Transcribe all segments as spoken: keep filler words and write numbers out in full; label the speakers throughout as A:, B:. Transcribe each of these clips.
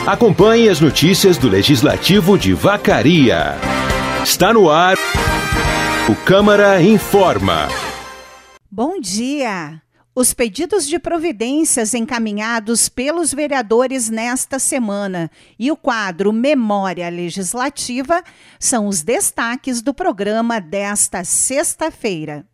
A: Acompanhe as notícias do Legislativo de Vacaria. Está no ar o Câmara Informa.
B: Bom dia! Os pedidos de providências encaminhados pelos vereadores nesta semana e o quadro Memória Legislativa são os destaques do programa desta sexta-feira.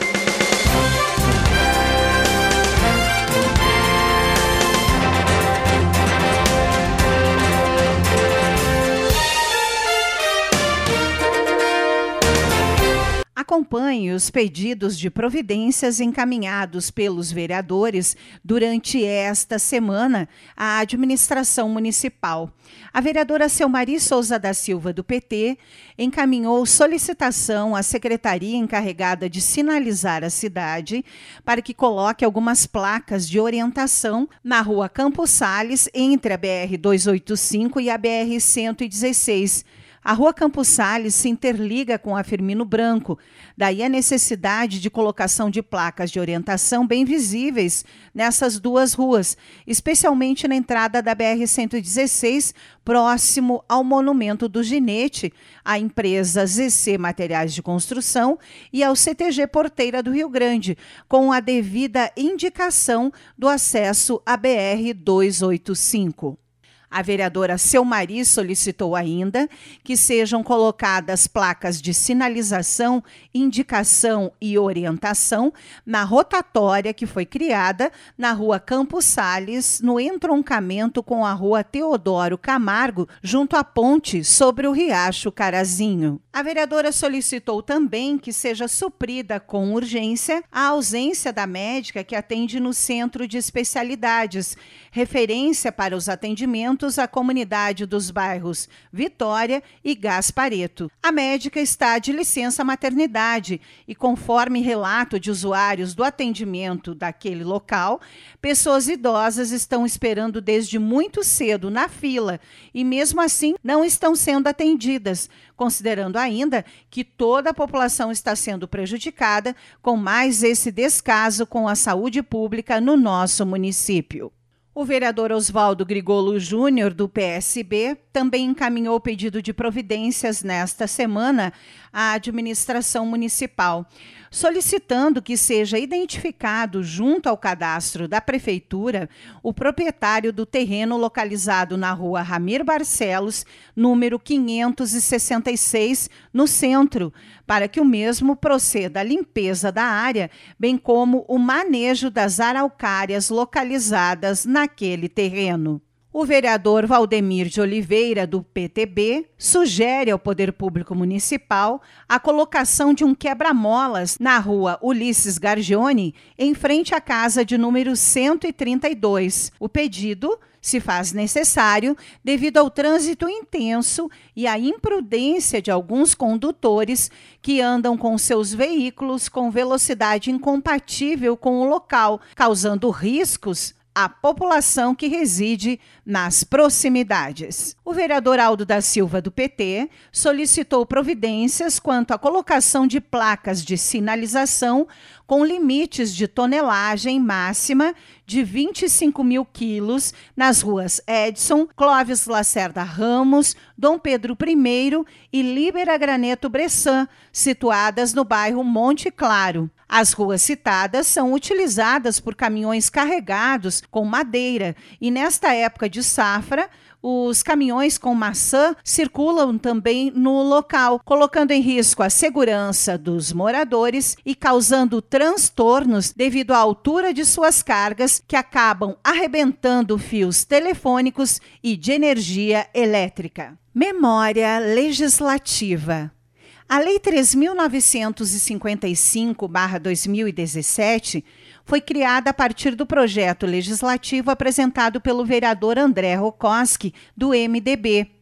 B: Acompanhe os pedidos de providências encaminhados pelos vereadores durante esta semana à administração municipal. A vereadora Selmari Souza da Silva, do P T, encaminhou solicitação à secretaria encarregada de sinalizar a cidade para que coloque algumas placas de orientação na rua Campos Sales, entre a B R duzentos e oitenta e cinco e a B R cento e dezesseis. A Rua Campos Sales se interliga com a Firmino Branco, daí a necessidade de colocação de placas de orientação bem visíveis nessas duas ruas, especialmente na entrada da B R cento e dezesseis, próximo ao Monumento do Ginete, à empresa Z C Materiais de Construção e ao C T G Porteira do Rio Grande, com a devida indicação do acesso à B R duzentos e oitenta e cinco. A vereadora Selmari solicitou ainda que sejam colocadas placas de sinalização, indicação e orientação na rotatória que foi criada na Rua Campos Sales, no entroncamento com a Rua Teodoro Camargo, junto à ponte sobre o Riacho Carazinho. A vereadora solicitou também que seja suprida com urgência a ausência da médica que atende no Centro de Especialidades, referência para os atendimentos à comunidade dos bairros Vitória e Gaspareto. A médica está de licença maternidade e, conforme relato de usuários do atendimento daquele local, pessoas idosas estão esperando desde muito cedo na fila e, mesmo assim, não estão sendo atendidas, considerando ainda que toda a população está sendo prejudicada com mais esse descaso com a saúde pública no nosso município. O vereador Oswaldo Grigolo Júnior, do P S B, também encaminhou pedido de providências nesta semana à administração municipal, solicitando que seja identificado junto ao cadastro da prefeitura o proprietário do terreno localizado na rua Ramir Barcelos, número quinhentos e sessenta e seis, no centro, para que o mesmo proceda à limpeza da área, bem como o manejo das araucárias localizadas naquele terreno. O vereador Valdemir de Oliveira, do P T B, sugere ao Poder Público Municipal a colocação de um quebra-molas na rua Ulisses Gargione, em frente à casa de número cento e trinta e dois. O pedido se faz necessário devido ao trânsito intenso e à imprudência de alguns condutores que andam com seus veículos com velocidade incompatível com o local, causando riscos à população que reside nas proximidades. O vereador Aldo da Silva, do P T, solicitou providências quanto à colocação de placas de sinalização com limites de tonelagem máxima de vinte e cinco mil quilos nas ruas Edson, Clóvis Lacerda Ramos, Dom Pedro I e Líbera Graneto Bressan, situadas no bairro Monte Claro. As ruas citadas são utilizadas por caminhões carregados com madeira e, nesta época de safra, os caminhões com maçã circulam também no local, colocando em risco a segurança dos moradores e causando transtornos devido à altura de suas cargas, que acabam arrebentando fios telefônicos e de energia elétrica. Memória Legislativa. A Lei três mil novecentos e cinquenta e cinco barra dois mil e dezessete foi criada a partir do projeto legislativo apresentado pelo vereador André Rokoski, do M D B.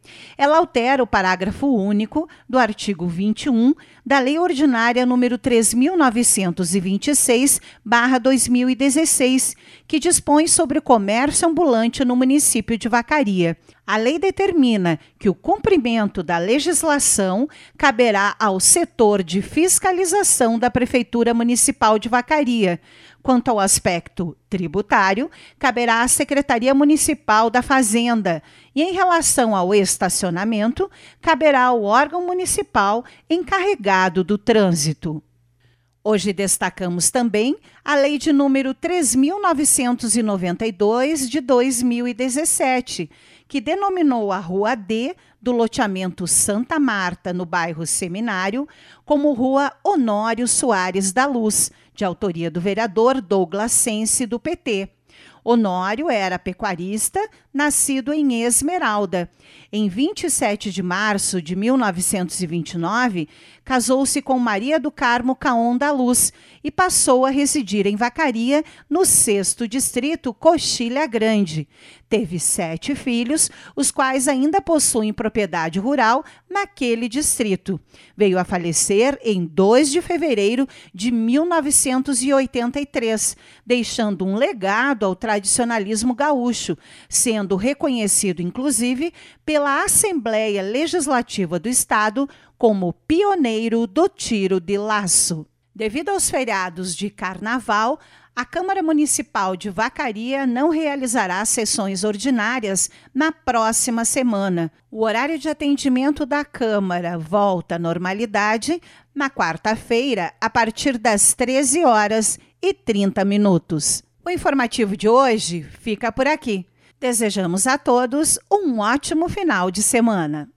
B: Ela altera o parágrafo único do artigo vinte e um da Lei Ordinária número três mil novecentos e vinte e seis barra dois mil e dezesseis, que dispõe sobre o comércio ambulante no município de Vacaria. A lei determina que o cumprimento da legislação caberá ao setor de fiscalização da Prefeitura Municipal de Vacaria. Quanto ao aspecto tributário, caberá à Secretaria Municipal da Fazenda e, em relação ao estacionamento, caberá ao órgão municipal encarregado do trânsito. Hoje destacamos também a Lei de número três mil novecentos e noventa e dois de dois mil e dezessete, que denominou a Rua D do loteamento Santa Marta, no bairro Seminário, como Rua Honório Soares da Luz, de autoria do vereador Douglas Sense, do P T. Honório era pecuarista, nascido em Esmeralda. Em vinte e sete de março de mil novecentos e vinte e nove, casou-se com Maria do Carmo Caon da Luz e passou a residir em Vacaria, no sexto distrito, Coxilha Grande. Teve sete filhos, os quais ainda possuem propriedade rural naquele distrito. Veio a falecer em dois de fevereiro de mil novecentos e oitenta e três, deixando um legado ao tradicionalismo gaúcho, sendo reconhecido, inclusive, pela Assembleia Legislativa do Estado como pioneiro do tiro de laço. Devido aos feriados de Carnaval, a Câmara Municipal de Vacaria não realizará sessões ordinárias na próxima semana. O horário de atendimento da Câmara volta à normalidade na quarta-feira, a partir das treze horas e trinta minutos. O informativo de hoje fica por aqui. Desejamos a todos um ótimo final de semana.